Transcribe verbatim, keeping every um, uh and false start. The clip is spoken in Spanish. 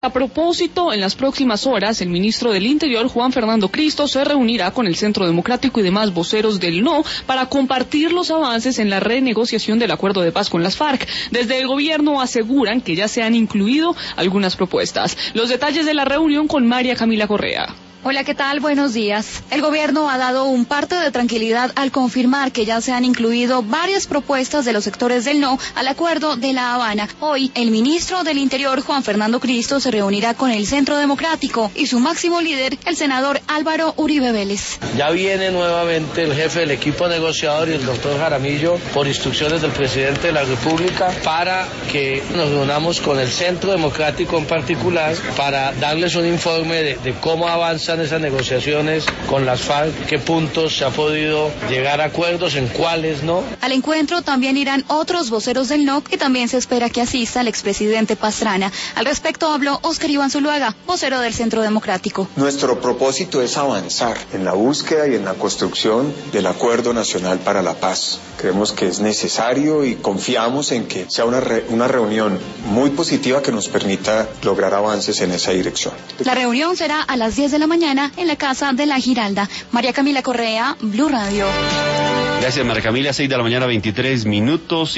A propósito, en las próximas horas, el ministro del Interior, Juan Fernando Cristo, se reunirá con el Centro Democrático y demás voceros del No para compartir los avances en la renegociación del acuerdo de paz con las FARC. Desde el gobierno aseguran que ya se han incluido algunas propuestas. Los detalles de la reunión con María Camila Correa. Hola, ¿qué tal? Buenos días. El gobierno ha dado un parte de tranquilidad al confirmar que ya se han incluido varias propuestas de los sectores del No al acuerdo de La Habana. Hoy, el ministro del Interior, Juan Fernando Cristo, se reunirá con el Centro Democrático y su máximo líder, el senador Álvaro Uribe Vélez. Ya viene nuevamente el jefe del equipo negociador y el doctor Jaramillo, por instrucciones del presidente de la República, para que nos reunamos con el Centro Democrático en particular, para darles un informe de, de cómo avanza esas negociaciones con las FARC, qué puntos se ha podido llegar a acuerdos, en cuáles no. Al encuentro también irán otros voceros del No y también se espera que asista el expresidente Pastrana. Al respecto habló Óscar Iván Zuluaga, vocero del Centro Democrático. Nuestro propósito es avanzar en la búsqueda y en la construcción del Acuerdo Nacional para la Paz. Creemos que es necesario y confiamos en que sea una, re, una reunión muy positiva que nos permita lograr avances en esa dirección. La reunión será a las diez de la mañana en la Casa de la Giralda. María Camila Correa, Blue Radio. Gracias, María Camila. seis de la mañana, veintitrés minutos.